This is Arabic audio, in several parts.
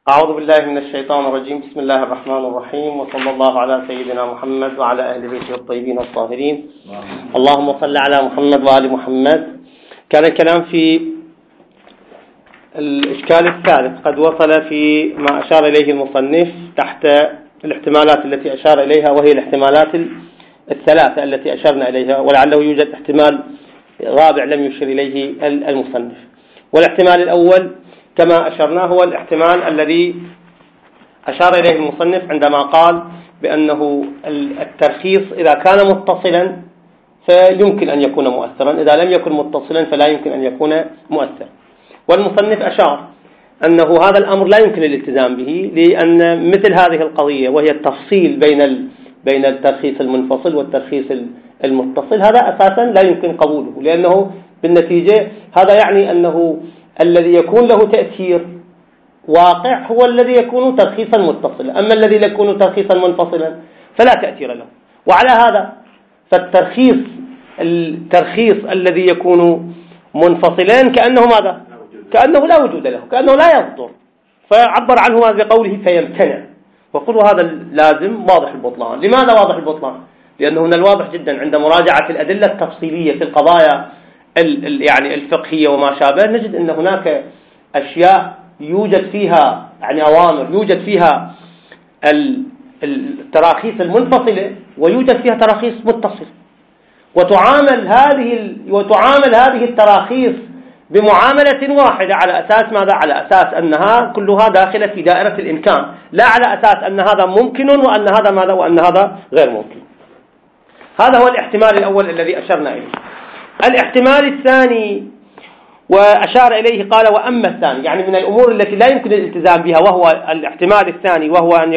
أعوذ بالله من الشيطان الرجيم. بسم الله الرحمن الرحيم، وصلى الله على سيدنا محمد وعلى أهل بيته الطيبين الطاهرين. اللهم صل على محمد وآل محمد. كان الكلام في الإشكال الثالث قد وصل في ما أشار إليه المصنف تحت الاحتمالات التي أشار إليها، وهي الاحتمالات الثلاثة التي أشرنا إليها، ولعله يوجد احتمال رابع لم يشر إليه المصنف. والاحتمال الأول كما أشرنا هو الاحتمال الذي أشار إليه المصنف عندما قال بأنه الترخيص إذا كان متصلا فيمكن أن يكون مؤثرا، إذا لم يكن متصلا فلا يمكن أن يكون مؤثرا. والمصنف أشار أنه هذا الأمر لا يمكن الالتزام به، لأن مثل هذه القضية وهي التفصيل بين الترخيص المنفصل والترخيص المتصل، هذا أساسا لا يمكن قبوله، لأنه بالنتيجة هذا يعني أنه الذي يكون له تأثير واقع هو الذي يكون ترخيصا متصلا، أما الذي لا يكون ترخيصا منفصلا فلا تأثير له. وعلى هذا الترخيص الذي يكون منفصلا كأنه ماذا؟ كأنه لا وجود له، كأنه لا يصدر، فعبر عنه بقوله فيمتنع، وقلوا هذا لازم واضح البطلان. لماذا واضح البطلان؟ لأنه من الواضح جدا عند مراجعة الأدلة التفصيلية في القضايا يعني الفقهية وما شابه، نجد أن هناك أشياء يوجد فيها يعني أوامر يوجد فيها التراخيص المنفصلة ويوجد فيها تراخيص متصلة، وتعامل هذه التراخيص بمعاملة واحدة على أساس ماذا؟ على أساس أنها كلها داخلة في دائرة الإمكان، لا على أساس أن هذا ممكن وأن هذا ماذا؟ وأن هذا غير ممكن. هذا هو الاحتمال الأول الذي أشرنا إليه. الاحتمال الثاني وأشار إليه قال وأما الثاني، يعني من الأمور التي لا يمكن الالتزام بها، وهو الاحتمال الثاني، وهو أن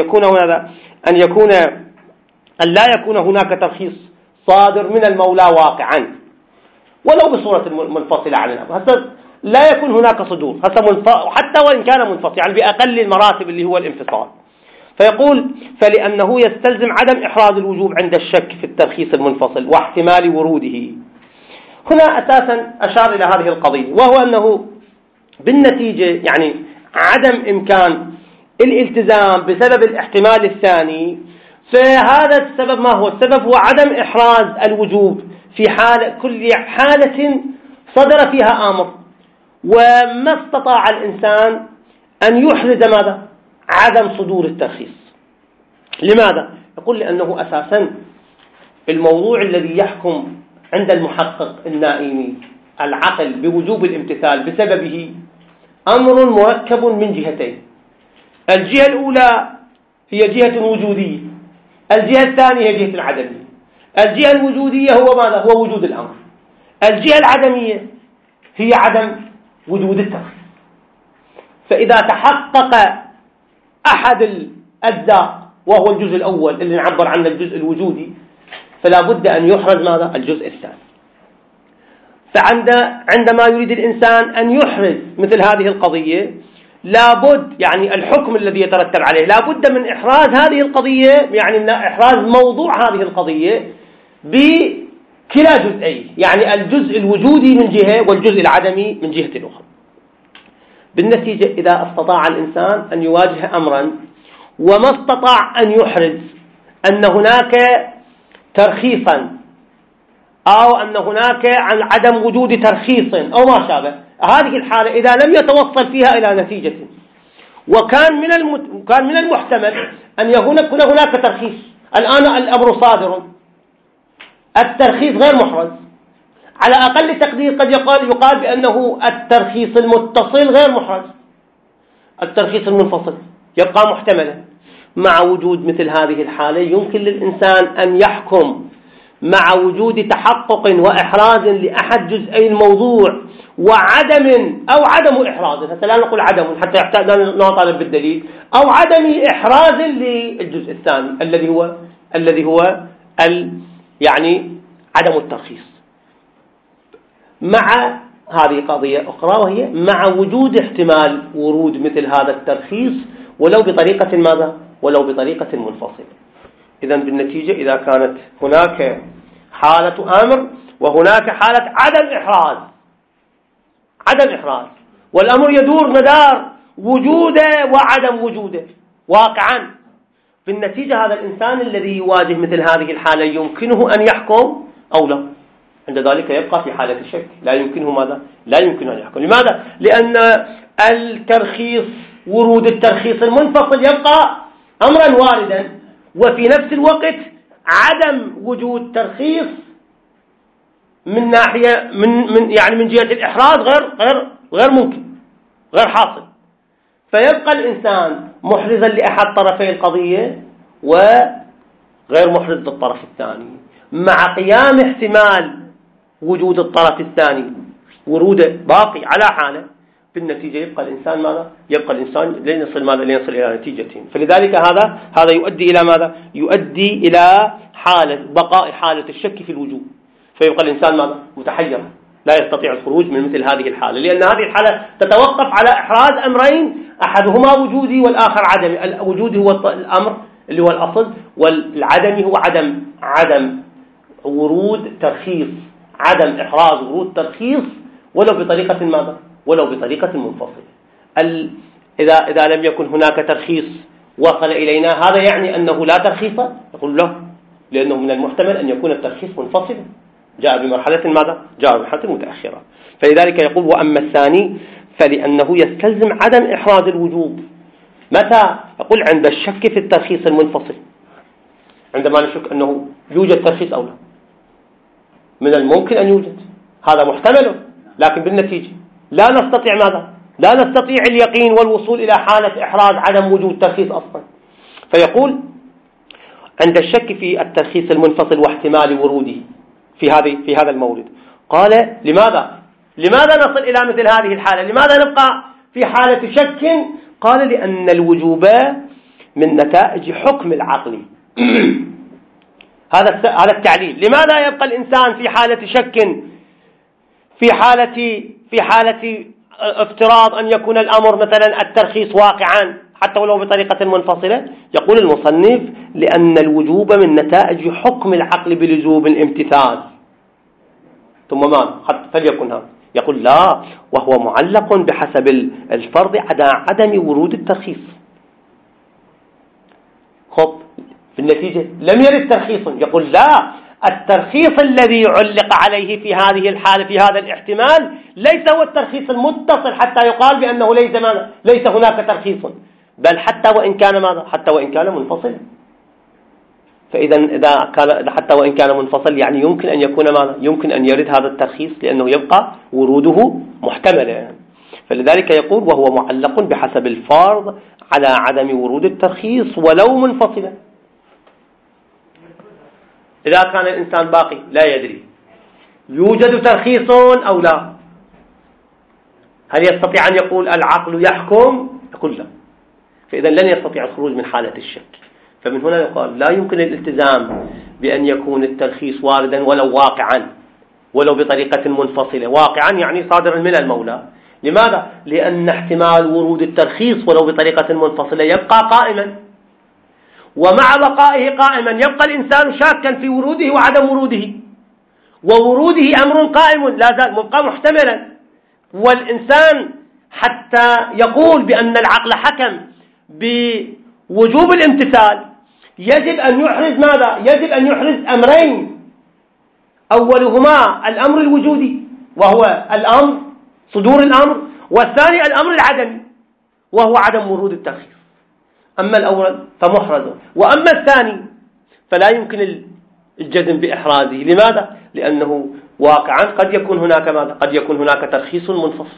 لا يكون هناك ترخيص صادر من المولى واقعا ولو بصورة منفصلة عن الأمر. هذا لا يكون هناك صدور حتى وإن كان منفصل، يعني بأقل المراتب اللي هو الانفصال. فيقول فلأنه يستلزم عدم إحراز الوجوب عند الشك في الترخيص المنفصل واحتمال وروده. هنا أساسا أشار إلى هذه القضية، وهو أنه بالنتيجة يعني عدم إمكان الالتزام بسبب الاحتمال الثاني، فهذا السبب ما هو؟ السبب هو عدم إحراز الوجوب في كل حالة صدر فيها أمر، وما استطاع الإنسان أن يحرز ماذا؟ عدم صدور الترخيص. لماذا؟ يقول لأنه أساسا الموضوع الذي يحكم عند المحقق النائمي العقل بوجوب الامتثال بسببه أمر مركب من جهتين. الجهة الأولى هي جهة وجودية، الجهة الثانية هي جهة العدمية. الجهة الوجودية هو ماذا؟ هو وجود الأمر. الجهة العدمية هي عدم وجود الترخيص. فإذا تحقق أحد الأجزاء وهو الجزء الأول اللي نعبر عنه الجزء الوجودي، فلا بد أن يحرز ماذا؟ الجزء الثاني. فعندما يريد الإنسان أن يحرز مثل هذه القضية لابد يعني الحكم الذي يترتب عليه لابد من إحراز هذه القضية، يعني من إحراز موضوع هذه القضية بكلا جزئين، يعني الجزء الوجودي من جهة والجزء العدمي من جهة أخرى. بالنتيجة إذا استطاع الإنسان أن يواجه أمرا وما استطاع أن يحرز أن هناك ترخيصا أو أن هناك عدم وجود ترخيص أو ما شابه، هذه الحالة إذا لم يتوصل فيها إلى نتيجة، وكان من المحتمل أن يكون هناك ترخيص. الآن الأمر صادر، الترخيص غير محرز، على أقل تقدير قد يقال بأنه الترخيص المتصل غير محرز، الترخيص المنفصل يبقى محتملا. مع وجود مثل هذه الحالة يمكن للإنسان أن يحكم مع وجود تحقق وإحراز لأحد جزئي الموضوع وعدم أو عدم إحراز، حتى لا نقول عدم حتى يحتاج نطالب بالدليل، أو عدم إحراز للجزء الثاني الذي هو يعني عدم الترخيص. مع هذه قضية أخرى، وهي مع وجود احتمال ورود مثل هذا الترخيص ولو بطريقة ماذا؟ ولو بطريقة منفصلة. إذن بالنتيجة إذا كانت هناك حالة أمر وهناك حالة عدم إحراز والأمر يدور مدار وجوده وعدم وجوده واقعا. في النتيجة هذا الإنسان الذي يواجه مثل هذه الحالة يمكنه أن يحكم أو لا؟ عند ذلك يبقى في حالة الشك، لا يمكنه ماذا؟ لا يمكن أن يحكم. لماذا؟ لأن الترخيص، ورود الترخيص المنفصل يبقى أمرا واردا، وفي نفس الوقت عدم وجود ترخيص من ناحية من جهة الإحراز غير ممكن، غير حاصل. فيبقى الإنسان محرزا لأحد طرفي القضية وغير محرز للطرف الثاني، مع قيام احتمال وجود الطرف الثاني وروده باقي على حاله. في النتيجة يبقى الإنسان ماذا؟ يبقى الإنسان ليصل إلى نتيجتين. فلذلك هذا يؤدي إلى ماذا؟ يؤدي إلى بقاء حالة الشك في الوجود، فيبقى الإنسان ماذا؟ متحيرا لا يستطيع الخروج من مثل هذه الحالة، لأن هذه الحالة تتوقف على إحراز أمرين، أحدهما وجودي والآخر عدمي. الوجودي هو الأمر اللي هو الأصل، والعدمي هو عدم ورود ترخيص، عدم إحراز ورود ترخيص ولو بطريقة ماذا؟ ولو بطريقة منفصلة. إذا لم يكن هناك ترخيص وصل إلينا، هذا يعني أنه لا ترخيص؟ يقول له، لأنه من المحتمل أن يكون الترخيص منفصلا، جاء بمرحلة ماذا؟ جاء بمرحلة متأخرة. فلذلك يقول: وأما الثاني فلأنه يستلزم عدم إحراز الوجوب. متى؟ يقول: عند الشك في الترخيص المنفصل، عندما نشك أنه يوجد ترخيص أو لا. من الممكن أن يوجد، هذا محتمل، لكن بالنتيجة لا نستطيع ماذا؟ لا نستطيع اليقين والوصول إلى حالة إحراز عدم وجود ترخيص أصلا. فيقول: عند الشك في الترخيص المنفصل واحتمال وروده في هذا المورد. قال: لماذا نصل إلى مثل هذه الحالة؟ لماذا نبقى في حالة شك؟ قال: لأن الوجوب من نتائج حكم العقل. هذا التعليل. لماذا يبقى الإنسان في حالة شك في حالة افتراض أن يكون الأمر مثلا الترخيص واقعا حتى ولو بطريقة منفصلة؟ يقول المصنف: لأن الوجوب من نتائج حكم العقل بلزوم الامتثال. ثم ما فليكن هذا؟ يقول: لا، وهو معلق بحسب الفرض على عدم ورود الترخيص. خب، في النتيجة لم يرد ترخيص. يقول: لا، الترخيص الذي علق عليه في هذه الحالة في هذا الاحتمال ليس هو الترخيص المتصل حتى يقال بأنه ليس هناك ترخيص، بل حتى وإن كان منفصلا. فإذا كان حتى وإن كان منفصل يعني يمكن أن يكون يمكن أن يرد هذا الترخيص، لأنه يبقى وروده محتملا. فلذلك يقول: وهو معلق بحسب الفرض على عدم ورود الترخيص ولو منفصلا. إذا كان الإنسان باقي لا يدري يوجد ترخيص أو لا، هل يستطيع أن يقول العقل يحكم؟ يقول لا. فإذا لن يستطيع الخروج من حالة الشك. فمن هنا يقال: لا يمكن الالتزام بأن يكون الترخيص واردا ولو واقعا، ولو بطريقة منفصلة. واقعا يعني صادرا من المولى. لماذا؟ لأن احتمال ورود الترخيص ولو بطريقة منفصلة يبقى قائما، ومع بقائه قائما يبقى الإنسان شاكا في وروده وعدم وروده، ووروده أمر قائم لا زال مبقى محتملا. والإنسان حتى يقول بأن العقل حكم بوجوب الامتثال يجب أن يحرز ماذا؟ يجب أن يحرز أمرين: أولهما الأمر الوجودي وهو الأمر صدور الأمر، والثاني الأمر العدمي وهو عدم ورود الترخيص. أما الأول فمحرز، وأما الثاني فلا يمكن الجزم بإحرازه. لماذا؟ لأنه واقعا قد يكون هناك قد يكون هناك ترخيص منفصل،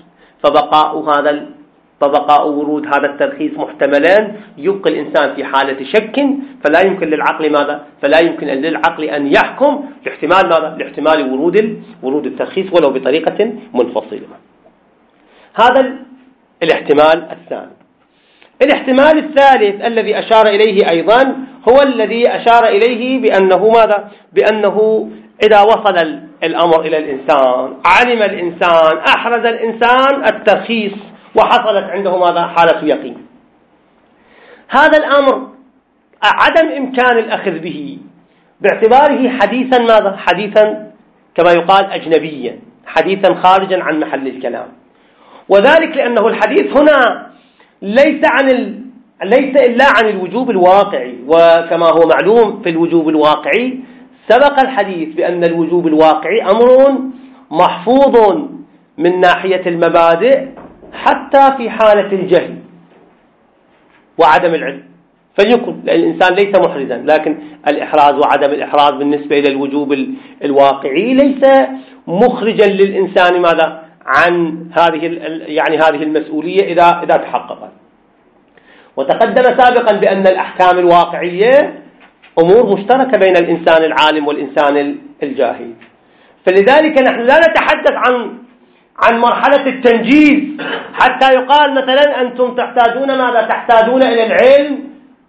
فبقاء ورود هذا الترخيص محتملان يبقى الإنسان في حالة شك، فلا يمكن للعقل فلا يمكن للعقل أن يحكم لاحتمال ورود الترخيص ولو بطريقة منفصلة. هذا الاحتمال الثاني. الاحتمال الثالث الذي أشار إليه أيضا هو الذي أشار إليه بأنه إذا وصل الأمر إلى الإنسان، علم الإنسان، أحرز الإنسان الترخيص وحصلت عنده حالة يقين، هذا الأمر عدم إمكان الأخذ به باعتباره حديثا كما يقال أجنبيا، حديثا خارجا عن محل الكلام. وذلك لأنه الحديث هنا ليس إلا عن الوجوب الواقعي. وكما هو معلوم في الوجوب الواقعي سبق الحديث بأن الوجوب الواقعي أمر محفوظ من ناحية المبادئ حتى في حالة الجهل وعدم العلم، فليكن الإنسان ليس محرزا، لكن الإحراز وعدم الإحراز بالنسبة إلى الوجوب الواقعي ليس مخرجا للإنسان ماذا عن هذه المسؤولية إذا تحققت. وتقدم سابقا بأن الأحكام الواقعية أمور مشتركة بين الإنسان العالم والإنسان الجاهل، فلذلك نحن لا نتحدث عن مرحلة التنجيز حتى يقال مثلا أنتم تحتاجون ماذا؟ تحتاجون إلى العلم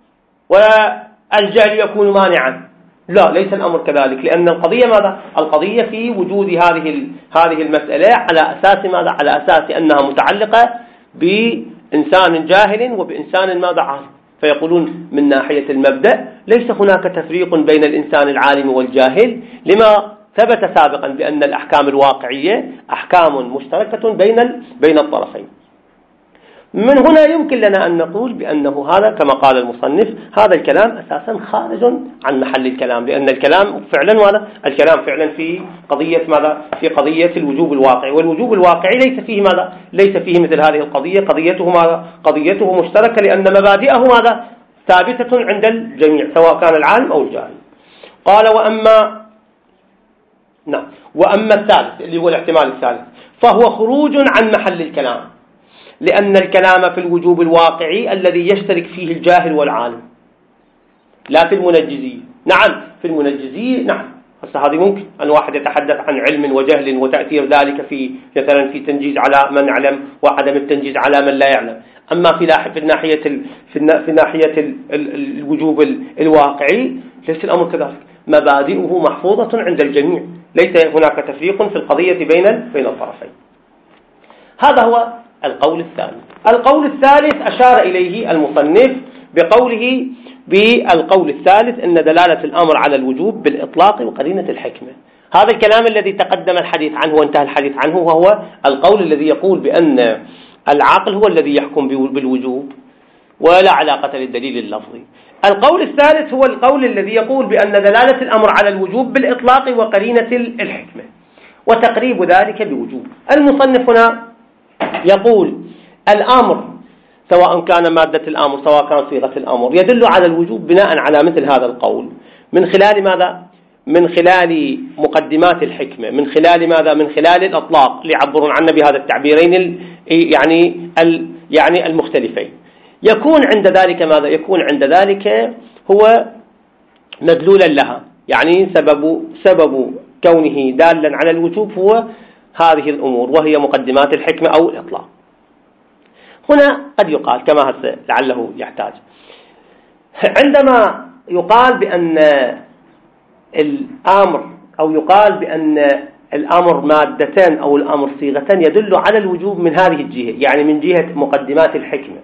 والجهل يكون مانعا. لا، ليس الأمر كذلك، لأن القضية ماذا؟ القضية في وجود هذه المسألة على أساس ماذا؟ على أساس أنها متعلقة بإنسان جاهل وبإنسان ماذا؟ عالم. فيقولون من ناحية المبدأ ليس هناك تفريق بين الإنسان العالم والجاهل، لما ثبت سابقا بأن الأحكام الواقعية أحكام مشتركة بين الطرفين. من هنا يمكن لنا أن نقول بأنه هذا كما قال المصنف هذا الكلام أساسا خارج عن محل الكلام، لأن الكلام فعلا في قضية ماذا؟ في قضية الوجوب الواقعي، والوجوب الواقعي ليس فيه ماذا؟ ليس فيه مثل هذه القضية. قضيته ماذا؟ قضيته مشتركة، لأن مبادئه ماذا؟ ثابتة عند الجميع سواء كان العالم أو الجاهل. قال وأما الثالث اللي هو الاحتمال الثالث فهو خروج عن محل الكلام، لأن الكلام في الوجوب الواقعي الذي يشترك فيه الجاهل والعالم، لا في المنجزية. نعم في المنجزية نعم، هذه ممكن أن واحد يتحدث عن علم وجهل وتأثير ذلك في مثلا في تنجيز على من يعلم وعدم التنجيز على من لا يعلم. أما في ناحية الوجوب الواقعي ليس الأمر كذلك، مبادئه محفوظة عند الجميع، ليس هناك تفريق في القضية بين الطرفين. هذا هو القول الثاني. القول الثالث أشار إليه المصنف بقوله بالقول الثالث إن دلالة الأمر على الوجوب بالإطلاق وقرينة الحكمة. هذا الكلام الذي تقدم الحديث عنه وانتهى الحديث عنه، وهو القول الذي يقول بأن العقل هو الذي يحكم بالوجوب ولا علاقة للدليل اللفظي. القول الثالث هو القول الذي يقول بأن دلالة الأمر على الوجوب بالإطلاق وقرينة الحكمة، وتقريب ذلك بوجوب. المصنف هنا يقول الأمر سواء كان مادة الأمر سواء كان صيغة الأمر يدل على الوجوب بناء على مثل هذا القول من خلال ماذا؟ من خلال مقدمات الحكمة، من خلال ماذا؟ من خلال الأطلاق اللي يعبرون عنه بهذا التعبيرين يعني المختلفين. يكون عند ذلك ماذا؟ يكون عند ذلك هو مدلولا لها، يعني سبب كونه دالا على الوجوب هو هذه الأمور وهي مقدمات الحكمة أو الإطلاق. هنا قد يقال كما لعله يحتاج، عندما يقال بأن الأمر أو يقال بأن الأمر مادتان أو الأمر صيغتان يدل على الوجوب من هذه الجهة، يعني من جهة مقدمات الحكمة،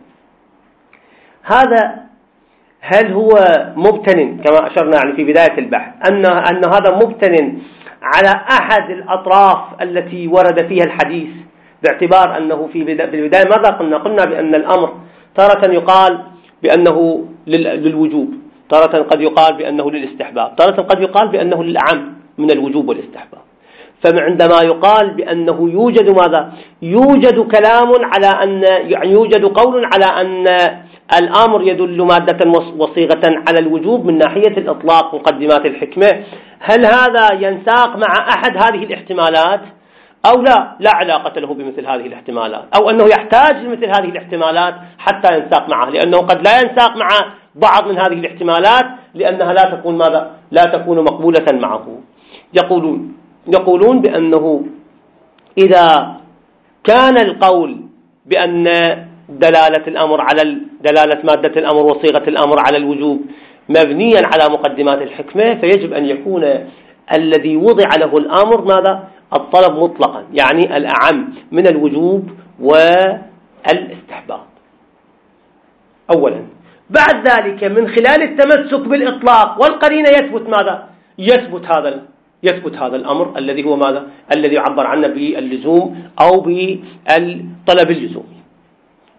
هل هو مبتن كما أشرنا يعني في بداية البحث أن هذا مبتن على أحد الأطراف التي ورد فيها الحديث، باعتبار أنه في البداية ماذا قلنا بأن الأمر تارة يقال بأنه للوجوب، تارة قد يقال بأنه للاستحباب، تارة قد يقال بأنه للأعم من الوجوب والاستحباب. فعندما يقال بأنه يوجد ماذا؟ يوجد كلام على أن يعني يوجد قول على أن الأمر يدل مادة وصيغة على الوجوب من ناحية الإطلاق مقدمات الحكمة، هل هذا ينساق مع أحد هذه الاحتمالات أو لا علاقة له بمثل هذه الاحتمالات، أو أنه يحتاج لمثل هذه الاحتمالات حتى ينساق معه، لأنه قد لا ينساق مع بعض من هذه الاحتمالات لأنها لا تكون ماذا؟ لا تكون مقبولة معه. يقولون بأنه إذا كان القول بأن دلالة الأمر على دلالة مادة الأمر وصيغة الأمر على الوجوب مبنيا على مقدمات الحكمة، فيجب أن يكون الذي وضع له الأمر ماذا؟ الطلب مطلقا، يعني الأعم من الوجوب والاستحباب أولا. بعد ذلك من خلال التمسك بالإطلاق والقرينة يثبت ماذا؟ يثبت هذا الأمر الذي هو ماذا؟ الذي يعبر عنه باللزوم أو بالطلب اللزومي.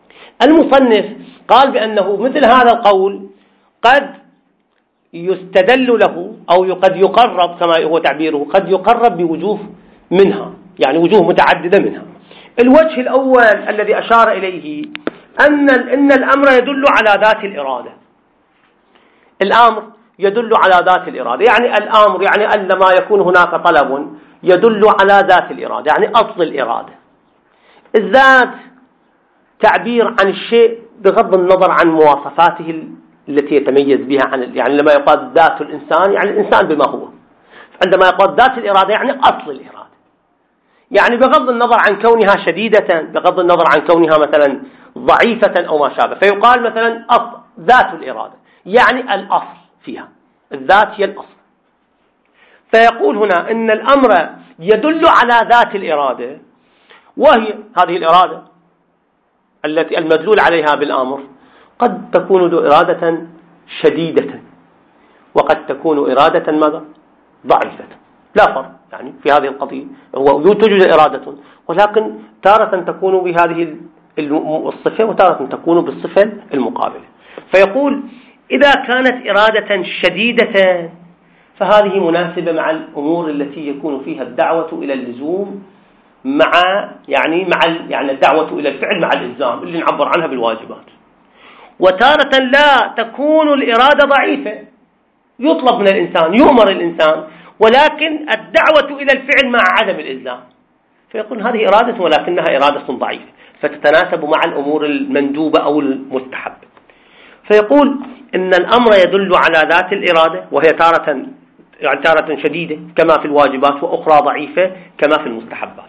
المصنف قال بأنه مثل هذا القول قد يستدل له أو قد يقرب كما هو تعبيره، قد يقرب بوجوه منها، يعني وجوه متعددة منها. الوجه الأول الذي أشار إليه أن الأمر يدل على ذات الإرادة. الأمر يدل على ذات الإرادة، يعني الأمر يعني أن ما يكون هناك طلب يدل على ذات الإرادة، يعني أصل الإرادة. الذات تعبير عن الشيء بغض النظر عن مواصفاته التي يتميز بها عن، يعني لما يقال ذات الإنسان يعني الإنسان بما هو، عندما يقال ذات الإرادة يعني أصل الإرادة، يعني بغض النظر عن كونها شديدة، بغض النظر عن كونها مثلا ضعيفة أو ما شابه. فيقال مثلا ذات الإرادة يعني الأصل فيها، الذات هي الأصل. فيقول هنا إن الأمر يدل على ذات الإرادة، وهي هذه الإرادة التي المدلول عليها بالأمر قد تكون ذو إرادة شديدة، وقد تكون إرادة ماذا؟ ضعيفة، لا فرق يعني في هذه القضية. توجد إرادة، ولكن تارة تكون بهذه الصفة وتارة تكون بالصفة المقابلة. فيقول إذا كانت إرادة شديدة فهذه مناسبة مع الأمور التي يكون فيها الدعوة إلى اللزوم يعني الدعوة إلى الفعل مع الإلزام اللي نعبر عنها بالواجبات. وتارة لا تكون الإرادة ضعيفة، يطلب من الإنسان، يؤمر الإنسان، ولكن الدعوة إلى الفعل مع عدم الإلزام. فيقول هذه إرادة ولكنها إرادة ضعيفة، فتتناسب مع الأمور المندوبة أو المستحبة. فيقول إن الأمر يدل على ذات الإرادة، وهي تارة شديدة كما في الواجبات، وأخرى ضعيفة كما في المستحبات.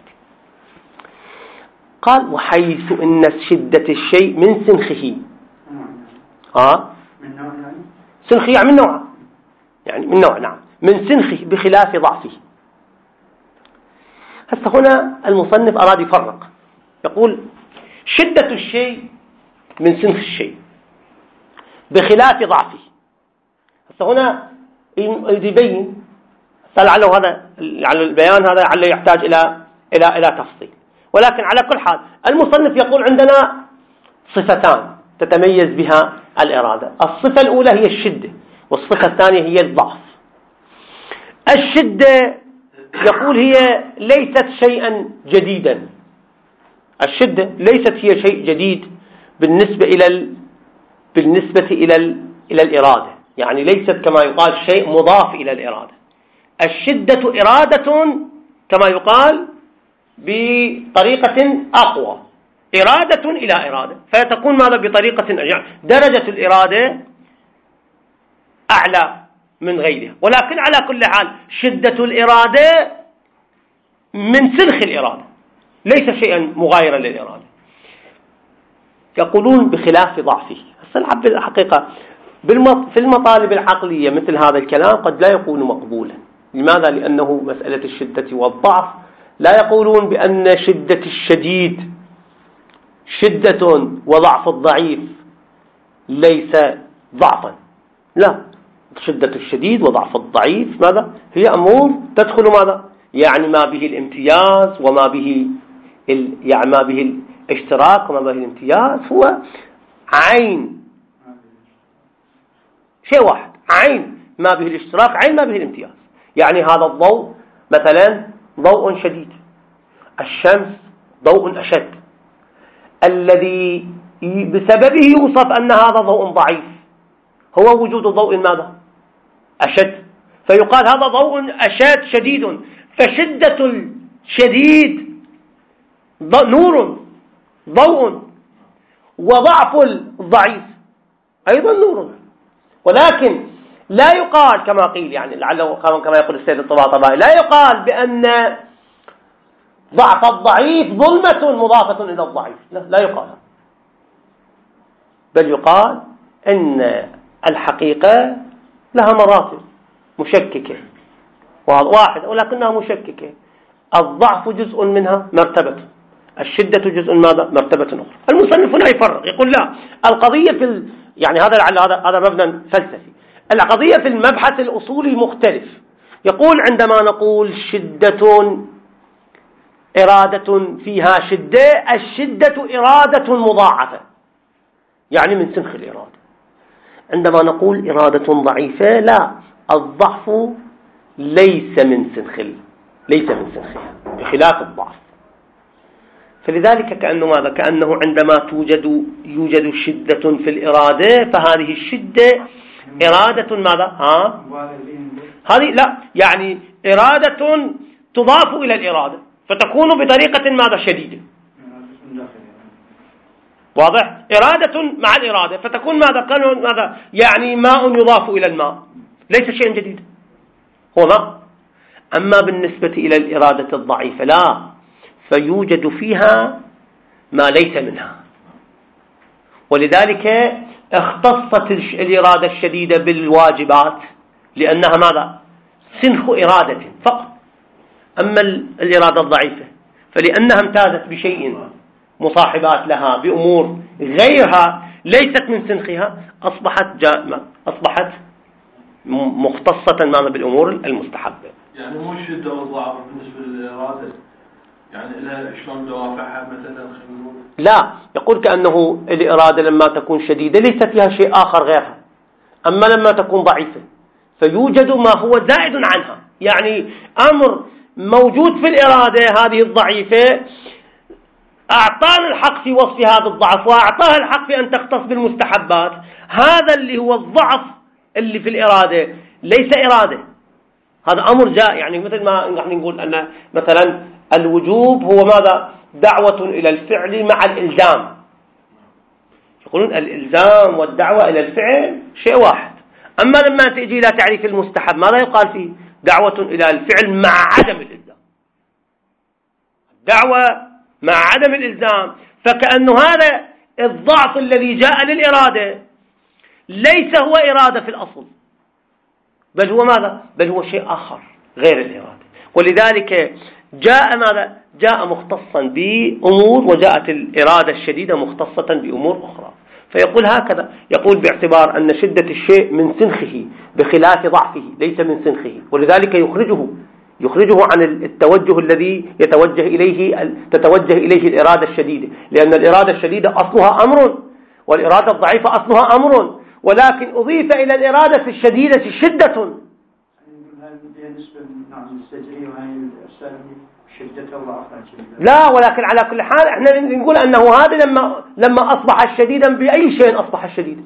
قال وحيث إن شدة الشيء من سنخه، سنخه يعني من نوع، يعني من نوع، نعم، من سنخه بخلاف ضعفه. هسه هنا المصنف أراد يفرق، يقول شدة الشيء من سنخ الشيء بخلاف ضعفه. هسه هنا يبين، فلعله هذا على البيان هذا لعله يحتاج إلى تفصيل، ولكن على كل حال المصنف يقول عندنا صفتان تتميز بها الإرادة. الصفة الأولى هي الشدة، والصفة الثانية هي الضعف. الشدة يقول هي ليست شيئا جديدا، الشدة ليست هي شيء جديد بالنسبة إلى الإرادة، يعني ليست كما يقال شيء مضاف إلى الإرادة. الشدة إرادة كما يقال بطريقة أقوى، إرادة إلى إرادة، فتكون ماذا بطريقة، يعني درجة الإرادة أعلى من غيرها. ولكن على كل حال شدة الإرادة من سنخ الإرادة، ليس شيئا مغايرا للإرادة. يقولون بخلاف ضعفه. الحقيقة في المطالب العقلية مثل هذا الكلام قد لا يكون مقبولا. لماذا؟ لأنه مسألة الشدة والضعف لا يقولون بأن شدة الشديد شدة وضعف الضعيف ليس ضعفا، لا، شدة الشديد وضعف الضعيف ماذا؟ هي أمور تدخل ماذا؟ يعني ما به الامتياز وما به يعني ما به الاشتراك وما به الامتياز هو عين، شيء واحد، عين ما به الاشتراك، عين ما به الامتياز. يعني هذا الضوء مثلا ضوء شديد، الشمس ضوء أشد، الذي بسببه يوصف أن هذا ضوء ضعيف هو وجود ضوء ماذا؟ أشد، فيقال هذا ضوء أشد شديد. فشدة الشديد نور ضوء، وضعف الضعيف أيضا نور. ولكن لا يقال كما قيل، يعني لعله كما يقول السيد الطباطبائي، لا يقال بأن ضعف الضعيف ظلمة مضافة إلى الضعيف، لا يقال، بل يقال أن الحقيقة لها مراتب مشككة واحدة، ولكنها مشككة. الضعف جزء منها مرتبة، الشدة جزء ماذا؟ مرتبة أخرى. المصنف هنا يفرق، يقول لا، القضية يعني هذا مبنى فلسفي. القضية في المبحث الأصولي مختلف. يقول عندما نقول شدة إرادة فيها شدة، الشدة إرادة مضاعفة، يعني من سنخ الإرادة. عندما نقول إرادة ضعيفة، لا، الضعف ليس من سنخها بخلاف الضعف. فلذلك كأنه ماذا؟ كأنه عندما يوجد شدة في الإرادة، فهذه الشدة إرادة ماذا؟ هذه لا، يعني إرادة تضاف إلى الإرادة فتكون بطريقة ماذا؟ شديدة. واضح؟ إرادة مع الإرادة فتكون ماذا؟ يعني ماء يضاف إلى الماء، ليس شيء جديد، هو ماء. أما بالنسبة إلى الإرادة الضعيفة لا، فيوجد فيها ما ليس منها. ولذلك اختصت الإرادة الشديدة بالواجبات لأنها ماذا؟ سنخ إرادة فقط. أما الإرادة الضعيفة فلأنها امتازت بشيء مصاحبات لها بأمور غيرها ليست من سنخها، أصبحت مختصة ماذا؟ بالأمور المستحبة. يعني مو الشدة والضعف بالنسبة للإرادة، يعني لها شلون دوافعها مثلا؟ لا، يقول كأنه الإرادة لما تكون شديدة ليس فيها شيء آخر غيرها، أما لما تكون ضعيفة فيوجد ما هو زائد عنها، يعني أمر موجود في الإرادة هذه الضعيفة أعطانا الحق في وصفها بالضعف وأعطاها الحق في أن تختص بالمستحبات. هذا اللي هو الضعف اللي في الإرادة ليس إرادة، هذا أمر جاء. يعني مثل ما نحن نقول أن مثلا الوجوب هو ماذا؟ دعوة إلى الفعل مع الإلزام. يقولون الإلزام والدعوة إلى الفعل شيء واحد. أما لما تأتي إلى تعريف المستحب ماذا يقال فيه؟ دعوة إلى الفعل مع عدم الإلزام، دعوة مع عدم الإلزام. فكأنه هذا الضعف الذي جاء للإرادة ليس هو إرادة في الأصل، بل هو ماذا؟ بل هو شيء آخر غير الإرادة. ولذلك جاء ماذا؟ جاء مختصا بأمور، وجاءت الإرادة الشديدة مختصة بأمور أخرى. فيقول هكذا، يقول باعتبار أن شدة الشيء من سنخه بخلاف ضعفه ليس من سنخه، ولذلك يخرجه عن التوجه الذي تتوجه إليه الإرادة الشديدة، لأن الإرادة الشديدة أصلها أمر والإرادة الضعيفة أصلها أمر، ولكن أضيف إلى الإرادة الشديدة شدة. لا، ولكن على كل حال احنا نقول أنه هذا لما أصبح شديدا بأي شيء أصبح شديدا؟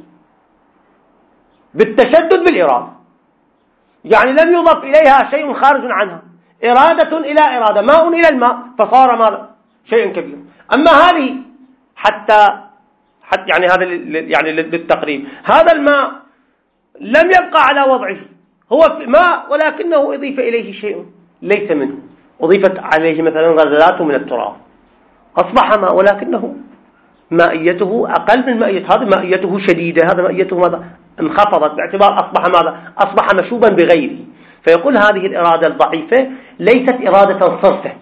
بالتشدد بالإرادة، يعني لم يضف إليها شيء خارج عنها، إرادة إلى إرادة، ماء إلى الماء، فصار ماذا؟ شيء كبير. أما هذه حتى يعني هذا يعني للتقريب، هذا الماء لم يبقى على وضعه، هو ماء ولكنه أضيف إليه شيء ليس منه، أضيفت عليه مثلا غزلات من التراب، أصبح ماء ولكنه مائيته أقل من مائية هذا، مائيته شديدة، هذا مائيته ماذا؟ انخفضت، باعتبار أصبح ماذا؟ أصبح مشوبا بغيره. فيقول هذه الإرادة الضعيفة ليست إرادة صرفة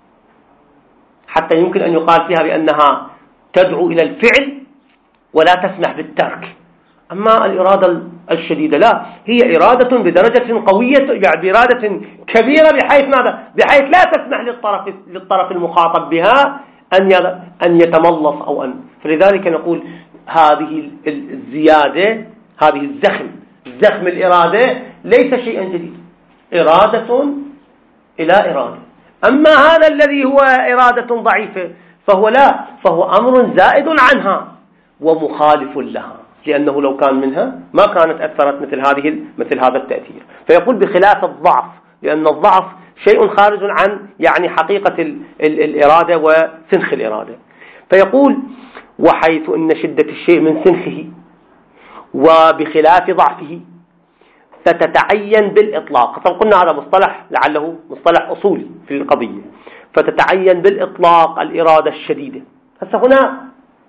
حتى يمكن أن يقال فيها بأنها تدعو إلى الفعل ولا تسمح بالترك. أما الإرادة الشديدة لا، هي إرادة بدرجة قوية، يعني بإرادة كبيرة بحيث ماذا؟ بحيث لا تسمح للطرف المخاطب بها أن يتملص أو أن. فلذلك نقول هذه الزيادة، هذه زخم الإرادة ليس شيئا جديدا، إرادة إلى إرادة. أما هذا الذي هو إرادة ضعيفة فهو أمر زائد عنها ومخالف لها، لأنه لو كان منها ما كانت أثرت مثل هذا التأثير. فيقول بخلاف الضعف، لأن الضعف شيء خارج عن يعني حقيقة الإرادة وسنخ الإرادة. فيقول وحيث أن شدة الشيء من سنخه وبخلاف ضعفه فتتعين بالإطلاق. طبعا قلنا هذا مصطلح لعله مصطلح أصولي في القضية. فتتعين بالإطلاق الإرادة الشديدة. هسه هنا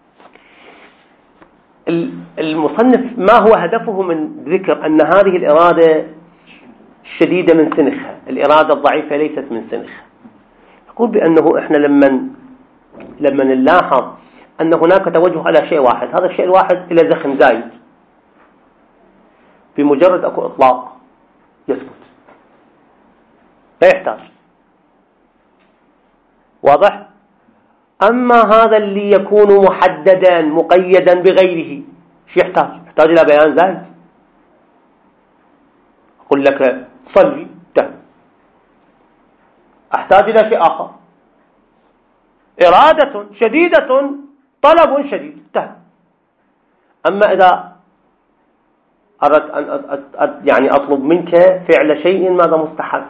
المصنف ما هو هدفه من ذكر أن هذه الإرادة الشديدة من سنخها، الإرادة الضعيفة ليست من سنخها؟ يقول بأنه إحنا لما نلاحظ أن هناك توجه على شيء واحد، هذا الشيء الواحد إلى زخم زايد، بمجرد أكو إطلاق يثبت لا يحتاج. واضح؟ أما هذا اللي يكون محددا مقيدا بغيره شو يحتاج إلى بيان زائد. أقول لك صلي أحتاج إلى شيء آخر، إرادة شديدة، طلب شديد أما إذا أردت أن يعني أطلب منك فعل شيء ماذا مستحب،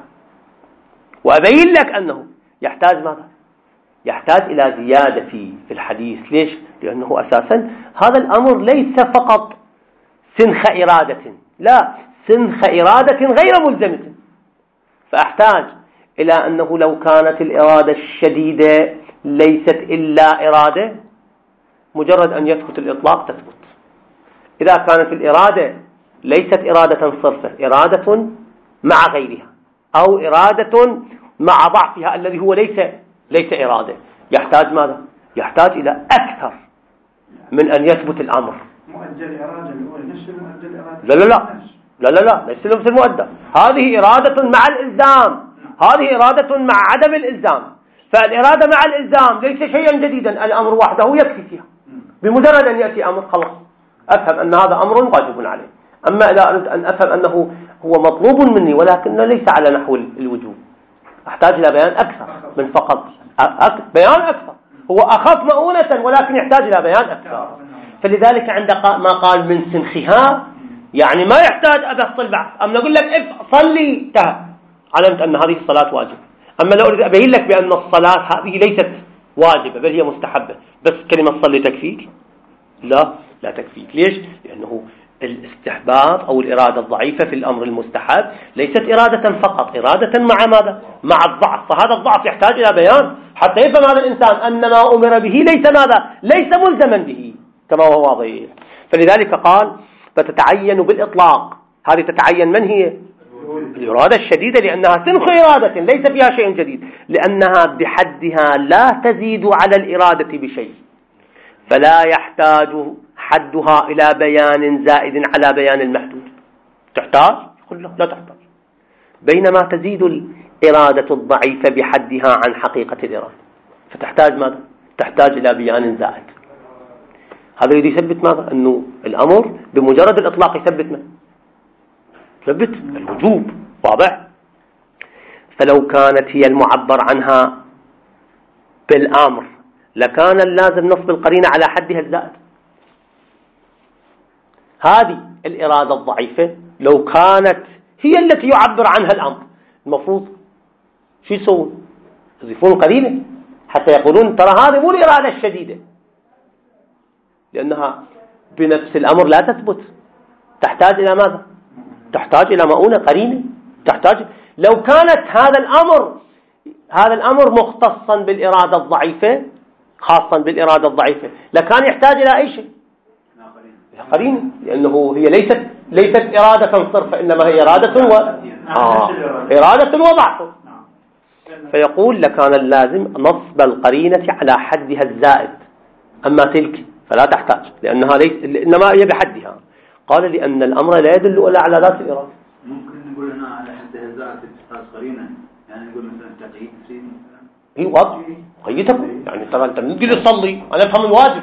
وأبين لك أنه يحتاج ماذا؟ يحتاج إلى زيادة في الحديث. ليش؟ لأنه أساسا هذا الأمر ليس فقط سنخ إرادة، لا، سنخ إرادة غير ملزمة. فأحتاج إلى أنه لو كانت الإرادة الشديدة ليست إلا إرادة، مجرد أن يثبت الإطلاق تثبت. إذا كانت الإرادة ليست إرادة صرفة، إرادة مع غيرها أو إرادة مع ضعفها الذي هو ليس إرادة، يحتاج ماذا؟ يحتاج إلى أكثر من أن يثبت الأمر. مؤدى إرادة الأولى نفس المؤدى الإرادة؟ لا ليس نفس المؤدى. هذه إرادة مع الإلزام، هذه إرادة مع عدم الإلزام. فالإرادة مع الإلزام ليس شيئا جديدا، الأمر وحده يكفي فيها. بمجرد أن يأتي أمر خلاص أفهم أن هذا أمر واجب عليه. أما إذا أردت أن أفهم أنه هو مطلوب مني ولكنه ليس على نحو الوجوب، أحتاج إلى بيان أكثر من فقط بيان أكثر. هو أخف مؤونة ولكن يحتاج إلى بيان أكثر. فلذلك عند ما قال من سنخها يعني ما يحتاج أبصل بعد. أما نقول لك صلي علمت أن هذه الصلاة واجب. أما لو أريد أبين لك بأن الصلاة هذه ليست واجبة بل هي مستحبة، بس كلمة صلي تكفيك؟ لا تكفيك. ليش؟ لأنه الاستحباب أو الإرادة الضعيفة في الأمر المستحب ليست إرادة فقط، إرادة مع ماذا؟ مع الضعف. فهذا الضعف يحتاج إلى بيان حتى يفهم هذا الإنسان أن ما أمر به ليس ماذا؟ ليس ملزما به كما هو واضح. فلذلك قال فتتعين بالإطلاق. هذه تتعين من هي؟ الإرادة الشديدة، لأنها سنخ إرادة ليس فيها شيء جديد، لأنها بحدها لا تزيد على الإرادة بشيء، فلا يحتاج حدها إلى بيان زائد على بيان المحدود. تحتاج؟ يقول لا تحتاج. بينما تزيد الإرادة الضعيفة بحدها عن حقيقة الإرادة، فتحتاج ماذا؟ تحتاج إلى بيان زائد. هذا يريد يثبت ماذا؟ أنه الأمر بمجرد الإطلاق يثبت من؟ يثبت الوجوب. واضح؟ فلو كانت هي المعبر عنها بالأمر لكان اللازم نصب القرينة على حدها الزائد. هذه الإرادة الضعيفة لو كانت هي التي يعبر عنها الأمر، المفروض شو يسوون؟ يضيفون قرينة حتى يقولون ترى هذه مو الإرادة الشديدة، لأنها بنفس الأمر لا تثبت، تحتاج إلى ماذا؟ تحتاج إلى مؤونة قرينة. تحتاج لو كانت هذا الأمر مختصا بالإرادة الضعيفة، خاصا بالإرادة الضعيفة، لكان يحتاج إلى أي شيء؟ قرينة، لأنه هي ليست إرادة صرفة، إنما هي إرادة وضعف. فيقول لكان اللازم نصب القرينة على حدها الزائد، أما تلك فلا تحتاج لأنها إنما هي بحدها. قال لأن الأمر لا يدل إلا على ذات الإرادة. ممكن نقول هنا على حدها الزائد تحتاج قرينة، يعني نقول مثلا تقييد تفسير مثلا. واضح قيدته، يعني ترى أنت من تقول تصلي أنا أفهم الواجب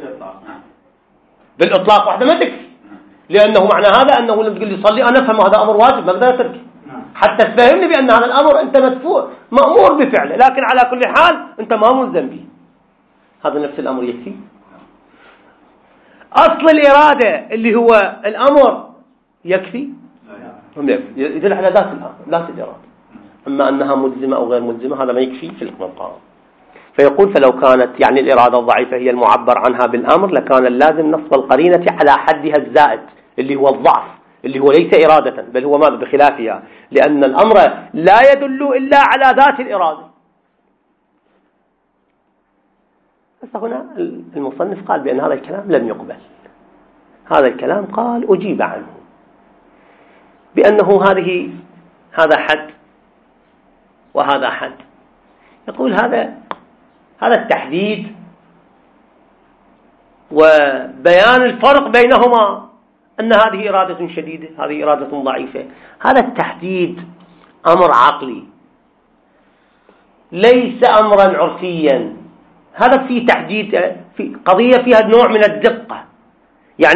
بالإطلاق واحدة ما تكفي، لأنه معنى هذا أنه لما تقول لي صلي أنا أفهم هذا أمر واجب ما أقدر أتركه حتى تفهمني بأن هذا الأمر أنت مأمور بفعله، لكن على كل حال أنت ما ملزم به. هذا نفس الأمر يكفي. أصل الإرادة اللي هو الأمر يكفي، يدل على ذات الإرادة. أما أنها ملزمة أو غير ملزمة هذا ما يكفي في المقام. فيقول فلو كانت يعني الإرادة الضعيفة هي المعبر عنها بالأمر لكان اللازم نصب القرينة على حدها الزائد اللي هو الضعف، اللي هو ليس إرادة بل هو ماذا؟ بخلافها، لأن الأمر لا يدل إلا على ذات الإرادة. بس هنا المصنف قال بأن هذا الكلام لم يقبل. هذا الكلام قال أجيب عنه بأنه هذا حد وهذا حد. يقول هذا التحديد وبيان الفرق بينهما أن هذه إرادة شديدة هذه إرادة ضعيفة. هذا التحديد أمر عقلي ليس أمرا عرفيا، هذا في تحديد، في قضية فيها نوع من الدقة. يعني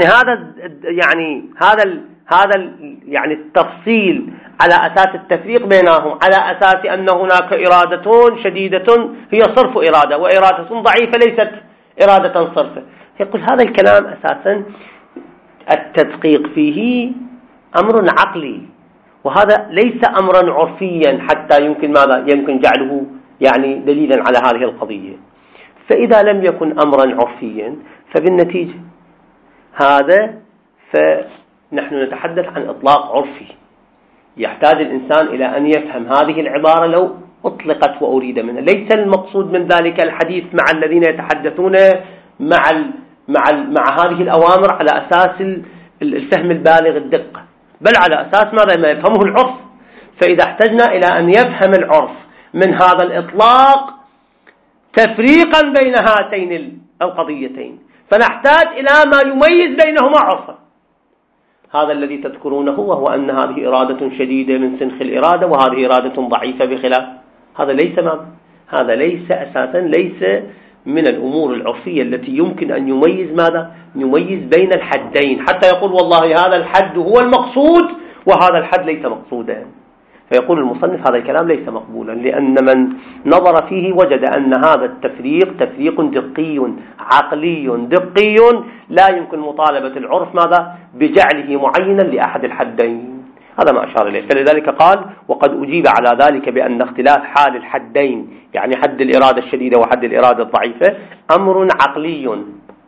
هذا يعني التفصيل على أساس التفريق بينهم، على أساس أن هناك إرادة شديدة هي صرف إرادة، وإرادة ضعيفة ليست إرادة صرفة. يقول هذا الكلام أساسا التدقيق فيه أمر عقلي، وهذا ليس أمرا عرفيا حتى يمكن يمكن جعله يعني دليلا على هذه القضية. فإذا لم يكن أمرا عرفيا فبالنتيجة هذا فنحن نتحدث عن إطلاق عرفي. يحتاج الإنسان إلى أن يفهم هذه العبارة لو أطلقت وأريد منها. ليس المقصود من ذلك الحديث مع الذين يتحدثون مع هذه الأوامر على أساس الفهم البالغ الدقة، بل على أساس ماذا؟ ما يفهمه العرف. فإذا احتجنا إلى أن يفهم العرف من هذا الإطلاق تفريقا بين هاتين القضيتين، فنحتاج إلى ما يميز بينهما عرفا. هذا الذي تذكرونه وهو أن هذه إرادة شديدة من سنخ الإرادة، وهذه إرادة ضعيفة بخلاف. هذا ليس أساسا ليس من الأمور العرفية التي يمكن أن يميز ماذا؟ يميز بين الحدين، حتى يقول والله هذا الحد هو المقصود وهذا الحد ليس مقصودا. فيقول المصنف هذا الكلام ليس مقبولا، لأن من نظر فيه وجد أن هذا التفريق تفريق دقي عقلي دقي، لا يمكن مطالبة العرف ماذا؟ بجعله معينا لأحد الحدين. هذا ما أشار إليه. فلذلك قال وقد أجيب على ذلك بأن اختلاف حال الحدين، يعني حد الإرادة الشديدة وحد الإرادة الضعيفة، أمر عقلي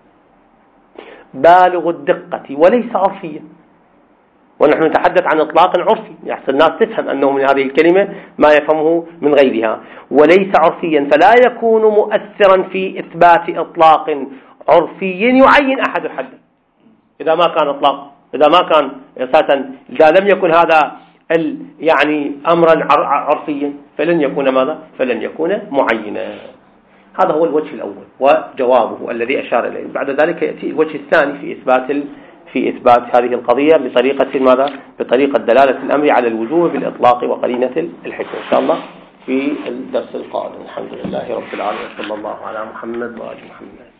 بالغ الدقة وليس عرفيا. ونحن نتحدث عن إطلاق عرفي، يحصل الناس تفهم أنه من هذه الكلمة ما يفهمه من غيرها، وليس عرفيا، فلا يكون مؤثرا في إثبات إطلاق عرفي يعين أحد الحدين. إذا ما كان إطلاق، إذا ما كان أساسا، إذا لم يكن هذا يعني أمرا عرفيا فلن يكون ماذا؟ فلن يكون معينا. هذا هو الوجه الأول وجوابه الذي أشار إليه. بعد ذلك يأتي الوجه الثاني في إثبات هذه القضية بطريقة ماذا؟ بطريقة دلالة الأمر على الوجوب بالإطلاق وقرينة الحكمة، إن شاء الله في الدرس القادم. الحمد لله رب العالمين، صلى الله على محمد وآل محمد.